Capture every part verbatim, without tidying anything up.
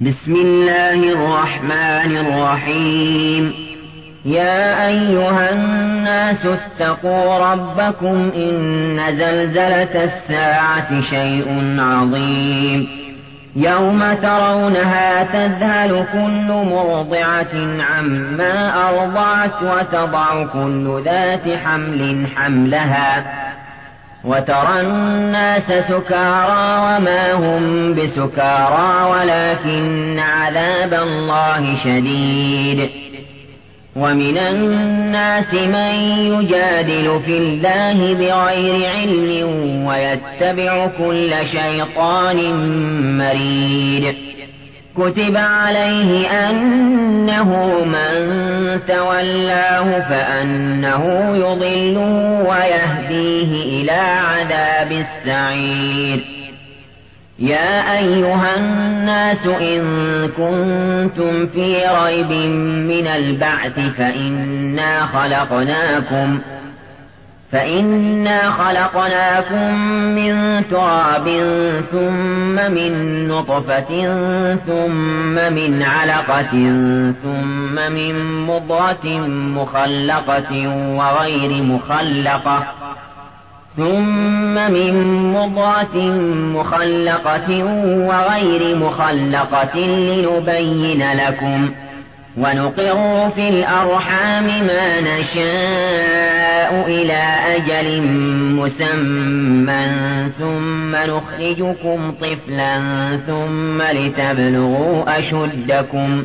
بسم الله الرحمن الرحيم. يا أيها الناس اتقوا ربكم إن زلزلة الساعة شيء عظيم يوم ترونها تذهل كل مرضعة عما أرضعت وتضع كل ذات حمل حملها وترى الناس سكارى وما هم بسكارى ولكن عذاب الله شديد. ومن الناس من يجادل في الله بغير علم ويتبع كل شيطان مريد. كتب عليه أنه من تولاه فأنه يضله ويهديه إلى عذاب السعير. يا أيها الناس إن كنتم في ريب من البعث فإنا خلقناكم فإنا خلقناكم من تراب ثم من نطفة ثم من علقة ثم من مضغة مخلقة وغير مخلقة ثم من مضغة مخلقة وغير مخلقة لنبين لكم ونقر في الأرحام ما نشاء إلى أجل مسمى ثم نخرجكم طفلا ثم لتبلغوا أشدكم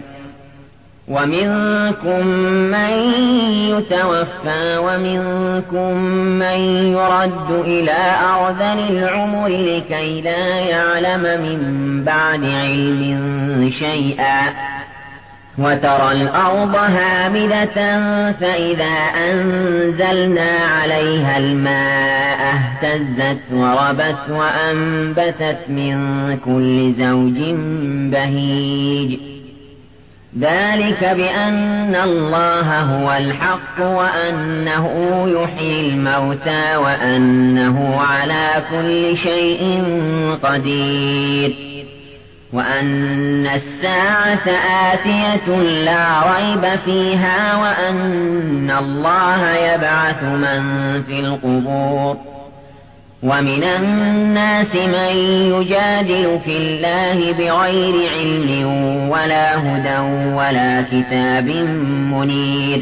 ومنكم من يتوفى ومنكم من يرد إلى أرذل العمر لكي لا يعلم من بعد علم شيئا. وترى الأرض هامدة فإذا أنزلنا عليها الماء اهتزت وربت وأنبتت من كل زوج بهيج. ذلك بأن الله هو الحق وأنه يحيي الموتى وأنه على كل شيء قدير وأن الساعة آتية لا ريب فيها وأن الله يبعث من في القبور. ومن الناس من يجادل في الله بغير علم ولا هدى ولا كتاب منير.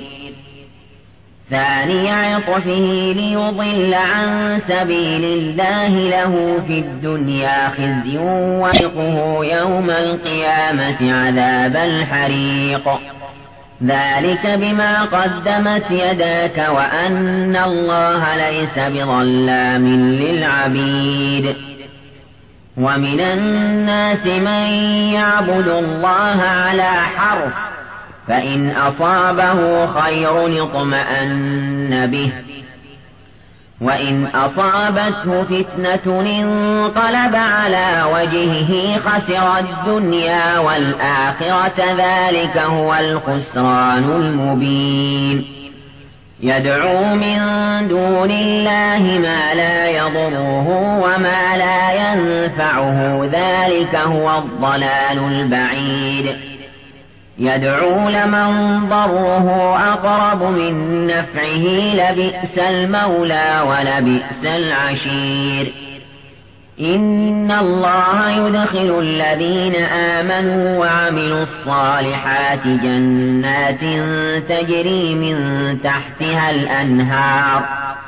ثاني عطفه ليضل عن سبيل الله له في الدنيا خزي ونذيقه يوم القيامة عذاب الحريق. ذلك بما قدمت يداك وأن الله ليس بظلام للعبيد. ومن الناس من يعبد الله على حرف فإن أصابه خير اطمأن به وإن أصابته فتنة انقلب على وجهه خسر الدنيا والآخرة ذلك هو الخسران المبين. يدعو من دون الله ما لا يضره وما لا ينفعه ذلك هو الضلال البعيد. يدعو لمن ضره أقرب من نفعه لبئس المولى ولبئس العشير. إن الله يدخل الذين آمنوا وعملوا الصالحات جنات تجري من تحتها الأنهار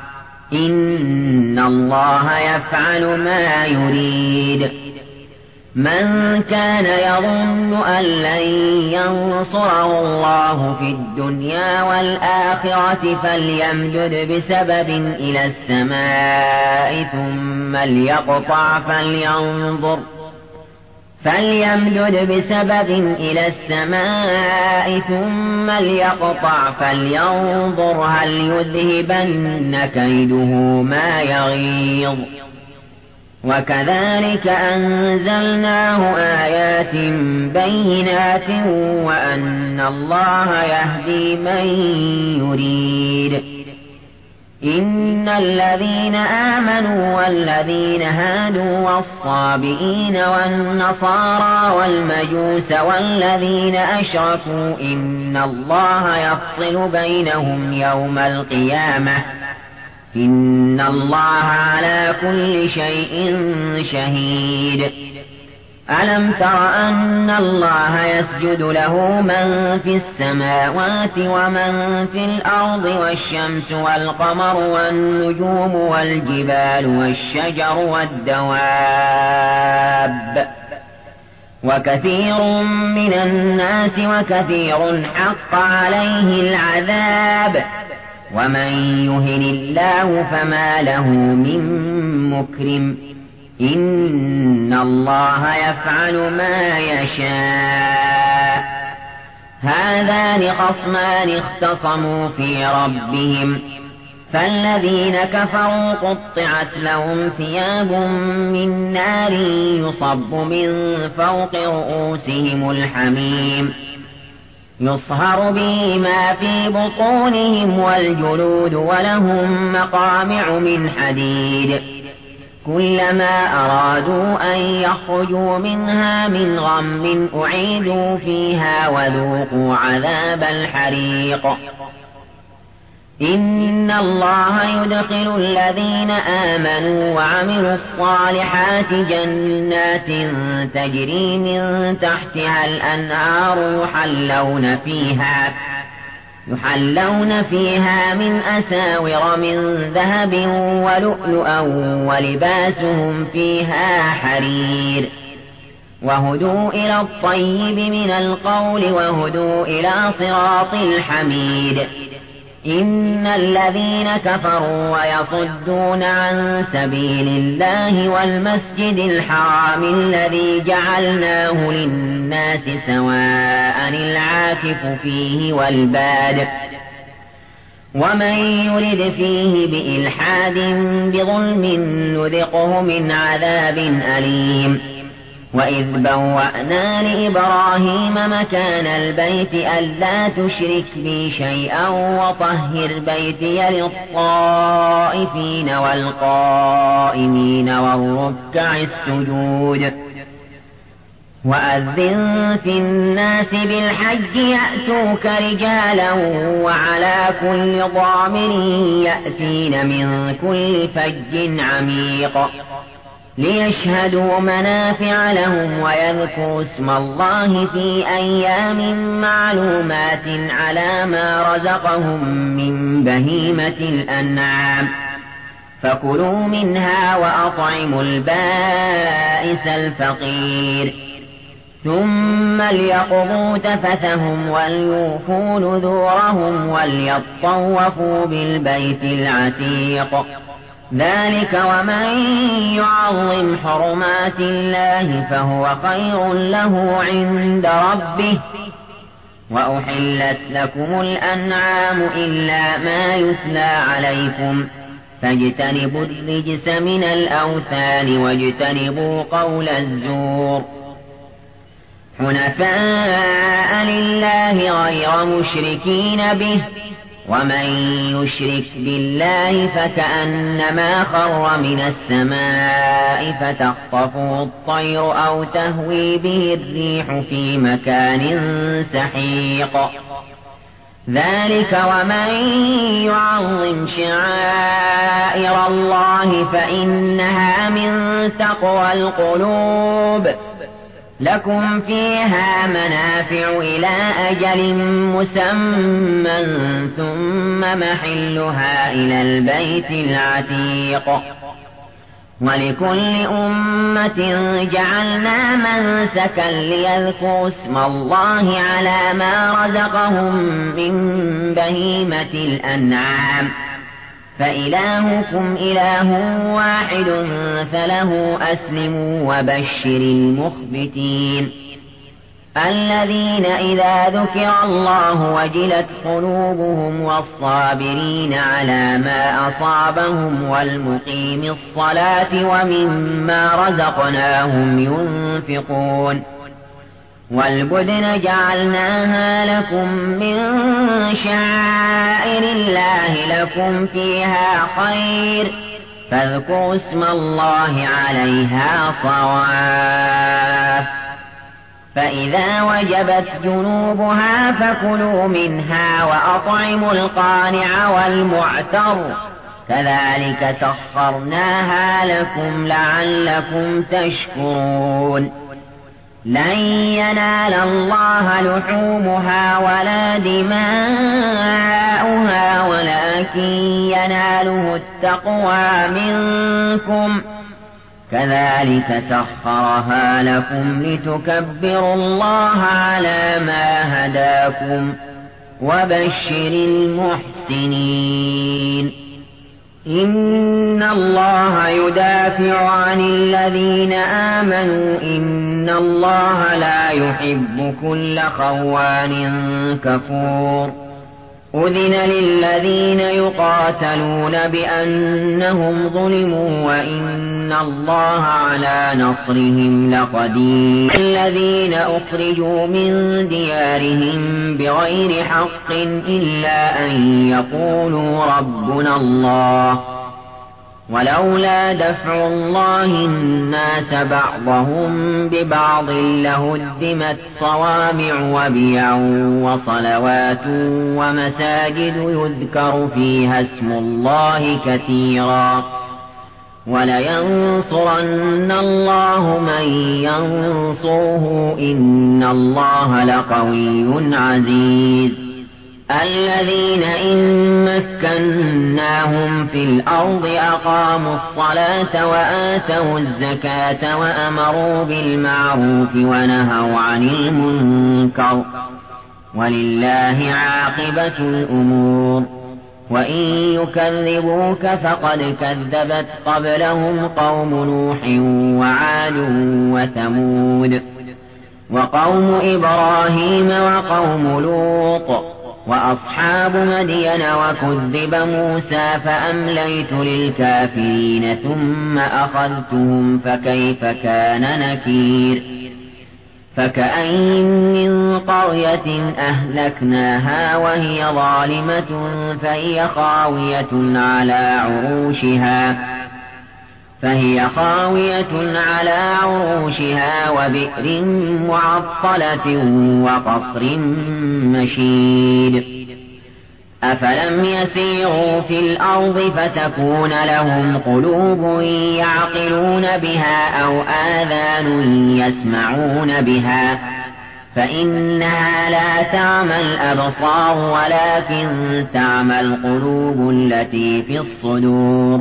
إن الله يفعل ما يريد. من كان يظن أن لن ينصره الله في الدنيا والآخرة فليمدد بسبب إلى السماء ثم ليقطع فلينظر فليمدد بسبب إلى السماء ثم ليقطع فلينظر هل يذهبن كيده ما يغيظ. وكذلك أنزلناه آيات بينات وأن الله يهدي من يريد. إن الذين آمنوا والذين هادوا والصابئين والنصارى والمجوس والذين أشركوا إن الله يفصل بينهم يوم القيامة إن الله على كل شيء شهيد. ألم تر أن الله يسجد له من في السماوات ومن في الأرض والشمس والقمر والنجوم والجبال والشجر والدواب وكثير من الناس وكثير حق عليه العذاب ومن يهن الله فما له من مكرم إن الله يفعل ما يشاء. هذان خصمان اختصموا في ربهم فالذين كفروا قطعت لهم ثياب من نار يصب من فوق رؤوسهم الحميم يصهر به ما في بطونهم والجلود ولهم مقامع من حديد كلما أرادوا أن يخرجوا منها من غم أعيدوا فيها وذوقوا عذاب الحريق. إن الله يدخل الذين آمنوا وعملوا الصالحات جنات تجري من تحتها الأنهار يحلون فيها يحلون فيها من أساور من ذهب ولؤلؤا ولباسهم فيها حرير وهدوا إلى الطيب من القول وهدوا إلى صراط الحميد. إن الذين كفروا ويصدون عن سبيل الله والمسجد الحرام الذي جعلناه للناس سواء العاكف فيه والباد ومن يرد فيه بإلحاد بظلم نذقه من عذاب أليم. وإذ بوأنا لإبراهيم مكان البيت ألا تشرك بي شيئا وطهر بيتي للطائفين والقائمين والركع السجود وأذن في الناس بالحج يأتوك رجالا وعلى كل ضامر يأتين من كل فج عميق ليشهدوا منافع لهم ويذكروا اسم الله في أيام معلومات على ما رزقهم من بهيمة الأنعام فكلوا منها وأطعموا البائس الفقير ثم ليقضوا تفثهم وليوفوا نذورهم وليطوفوا بالبيت العتيق ذلك ومن يعظم حرمات الله فهو خير له عند ربه. وأحلت لكم الأنعام إلا ما يتلى عليكم فاجتنبوا الرجس من الأوثان واجتنبوا قول الزور حنفاء لله غير مشركين به ومن يشرك بالله فكأنما خر من السماء فتخطفه الطير أو تهوي به الريح في مكان سحيق ذلك ومن يعظم شعائر الله فإنها من تقوى القلوب. لكم فيها منافع إلى أجل مسمى ثم محلها إلى البيت العتيق ولكل أمة جعلنا منسكا ليذكروا اسم الله على ما رزقهم من بهيمة الأنعام فإلهكم إله واحد فله أسلموا وبشر المخبتين الذين إذا ذكر الله وجلت قلوبهم والصابرين على ما أصابهم والمقيم الصلاة ومما رزقناهم ينفقون والبدن جعلناها لكم من شعائر الله لكم فيها خير فاذكروا اسم الله عليها صواف فإذا وجبت جنوبها فكلوا منها وأطعموا القانع والمعتر كذلك سخرناها لكم لعلكم تشكرون لن ينال الله لحومها ولا دماؤها ولكن يناله التقوى منكم كذلك سخرها لكم لتكبروا الله على ما هداكم وبشر المحسنين إن الله يدافع عن الذين آمنوا إن الله لا يحب كل خوان كفور أذن للذين يقاتلون بأنهم ظلموا وإن الله على نصرهم لقدير الذين أخرجوا من ديارهم بغير حق إلا أن يقولوا ربنا الله ولولا دفع الله الناس بعضهم ببعض لهدمت صوامع وبيع وصلوات ومساجد يذكر فيها اسم الله كثيرا ولينصرن الله من ينصره إن الله لقوي عزيز الذين إن مكناهم في الأرض أقاموا الصلاة وآتوا الزكاة وأمروا بالمعروف ونهوا عن المنكر ولله عاقبة الأمور وإن يكذبوك فقد كذبت قبلهم قوم نوح وعاد وثمود وقوم إبراهيم وقوم لوط وأصحاب مدين وكذب موسى فأمليت للكافرين ثم أخذتهم فكيف كان نكير فكأين من قرية أهلكناها وهي ظالمة فهي خاوية على عروشها فهي خاوية على عروشها وبئر معطلة وقصر مشيد أفلم يسيروا في الأرض فتكون لهم قلوب يعقلون بها أو آذان يسمعون بها فإنها لا تعمى الأبصار ولكن تعمى القلوب التي في الصدور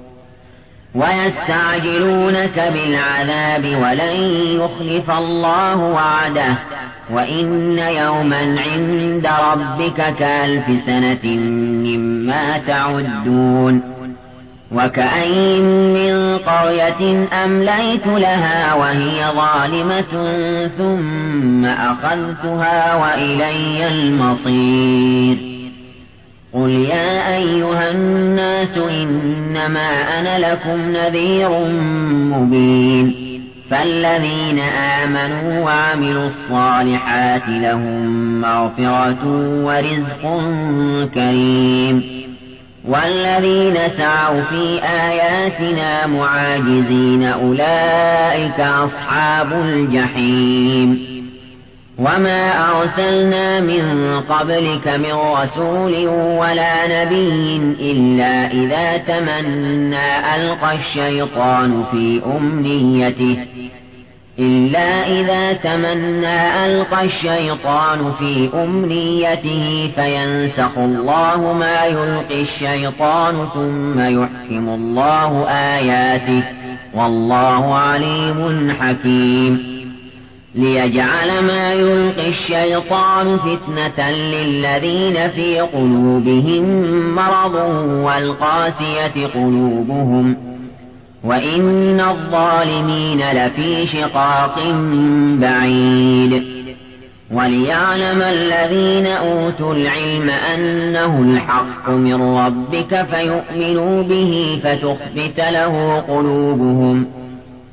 ويستعجلونك بالعذاب ولن يخلف الله وعده وإن يوما عند ربك كألف سنة مما تعدون وكأين من قرية أمليت لها وهي ظالمة ثم أخذتها وإلي المصير قل يا أيها الناس إنما أنا لكم نذير مبين فالذين آمنوا وعملوا الصالحات لهم مغفرة ورزق كريم والذين سعوا في آياتنا معاجزين أولئك أصحاب الجحيم وما أرسلنا من قبلك من رسول ولا نبي إلا إذا تمنى ألقى الشيطان في أمنيته إلا إذا تمنى ألقى الشيطان في أمنيته فينسخ الله ما يلقي الشيطان ثم يحكم الله آياته والله عليم حكيم ليجعل ما يلقي الشيطان فتنة للذين في قلوبهم مرض والقاسية قلوبهم وإن الظالمين لفي شقاق بعيد وليعلم الذين أوتوا العلم أنه الحق من ربك فيؤمنوا به فتخبت له قلوبهم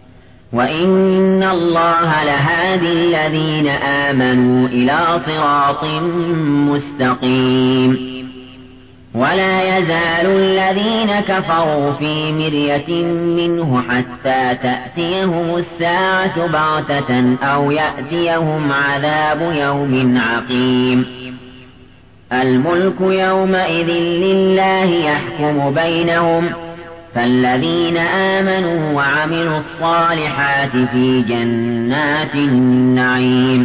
وإن الله لهادي الذين آمنوا إلى صراط مستقيم. ولا يزال الذين كفروا في مرية منه حتى تأتيهم الساعة بغتة أو يأتيهم عذاب يوم عقيم. الملك يومئذ لله يحكم بينهم، فالذين آمنوا وعملوا الصالحات في جنات النعيم،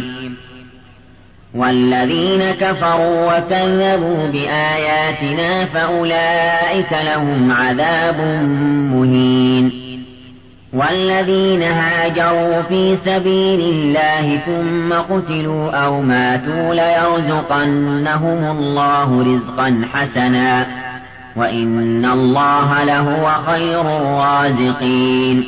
والذين كفروا وكذبوا بآياتنا فأولئك لهم عذاب مهين. والذين هاجروا في سبيل الله ثم قتلوا أو ماتوا ليرزقنهم الله رزقا حسنا وإن الله لهو خير الرازقين.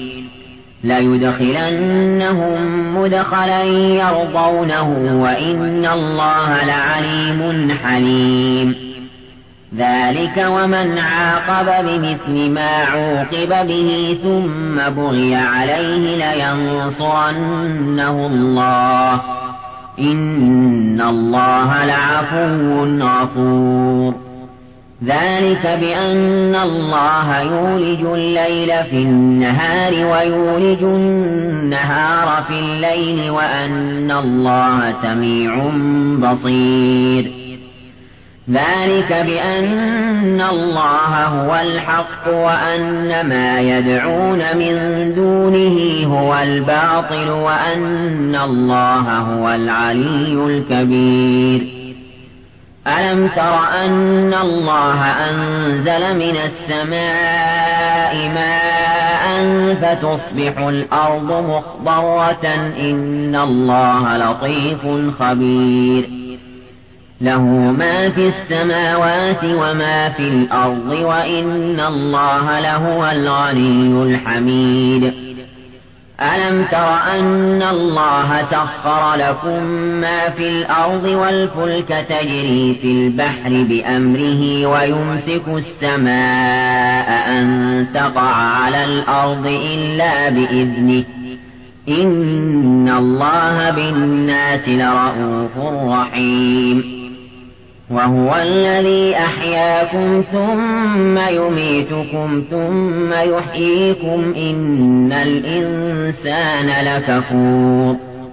ليدخلنهم مدخلا يرضونه وإن الله لعليم حليم. ذلك ومن عاقب بمثل ما عوقب به ثم بغي عليه لينصرنه الله إن الله لعفو غفور. ذلك بأن الله يولج الليل في النهار ويولج النهار في الليل وأن الله سميع بصير. ذلك بأن الله هو الحق وأن ما يدعون من دونه هو الباطل وأن الله هو العلي الكبير. ألم تر أن الله أنزل من السماء ماء فتصبح الأرض مخضرة إن الله لطيف خبير. له ما في السماوات وما في الأرض وإن الله لهو الغني الحميد. ألم تر أن الله سخر لكم ما في الأرض والفلك تجري في البحر بأمره ويمسك السماء أن تقع على الأرض إلا بإذنه إن الله بالناس لرءوف رحيم. وهو الذي أحياكم ثم يميتكم ثم يحييكم إن الإنسان لكفور.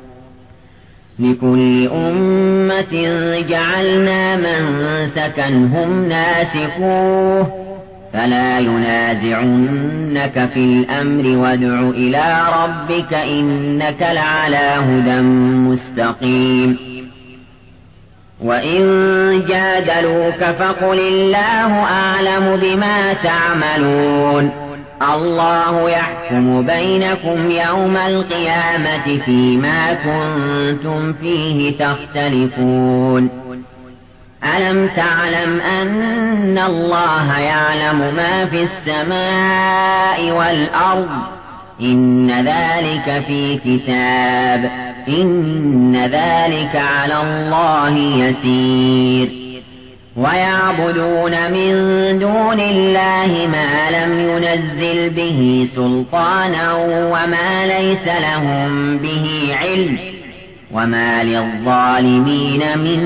لكل أمة جعلنا منسكا هم ناسكوه فلا ينازعنك في الأمر وادع إلى ربك إنك لعلى هدى مستقيم. وإن جادلوك فقل الله أعلم بما تعملون الله يحكم بينكم يوم القيامة فيما كنتم فيه تختلفون. ألم تعلم أن الله يعلم ما في السماء والأرض إن ذلك في كتاب إن ذلك على الله يسير. ويعبدون من دون الله ما لم ينزل به سلطانا وما ليس لهم به علم وما للظالمين من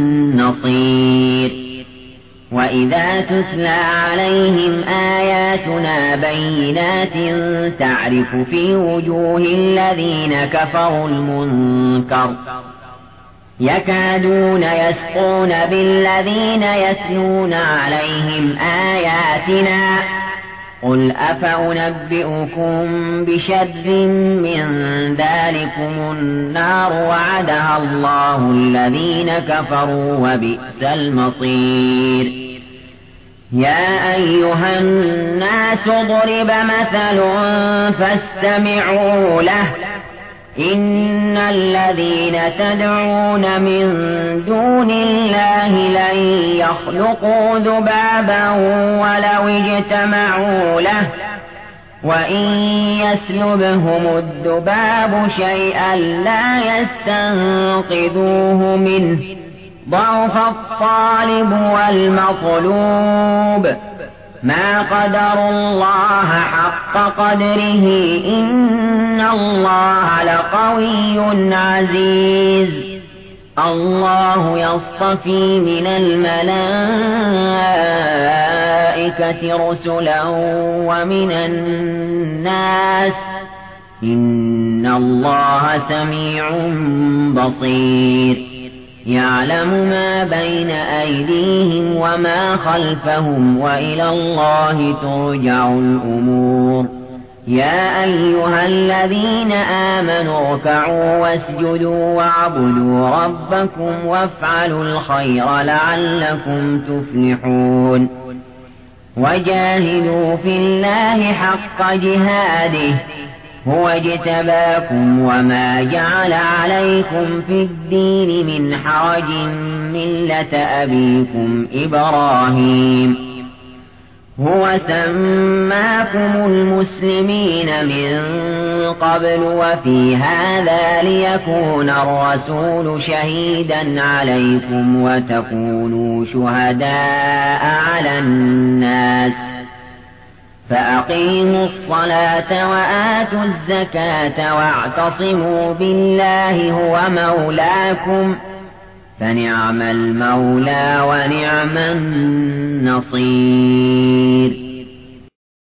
نصير. وإذا تتلى عليهم آياتنا بينات تعرف في وجوه الذين كفروا المنكر يكادون يسقون بالذين يتلون عليهم آياتنا قل أفأنبئكم بشر من ذلكم النار وعدها الله الذين كفروا وبئس المصير. يا أيها الناس ضرب مثل فاستمعوا له إن الذين تدعون من دون الله لن يخلقوا ذبابا ولو اجتمعوا له وإن يسلبهم الذباب شيئا لا يستنقذوه منه ضعف الطالب والمطلوب ما قدروا الله حق قدره إن الله لقوي عزيز الله يصطفي من الملائكة رسلا ومن الناس إن الله سميع بصير يعلم ما بين أيديهم وما خلفهم وإلى الله ترجع الأمور يا أيها الذين آمنوا اركعوا واسجدوا واعبدوا ربكم وافعلوا الخير لعلكم تفلحون وجاهدوا في الله حق جهاده هو اجتباكم وما جعل عليكم في الدين من حرج ملة أبيكم إبراهيم هو سماكم المسلمين من قبل وفي هذا ليكون الرسول شهيدا عليكم وتكونوا شهداء على الناس فأقيموا الصلاة وآتوا الزكاة واعتصموا بالله هو مولاكم فنعم المولى ونعم النصير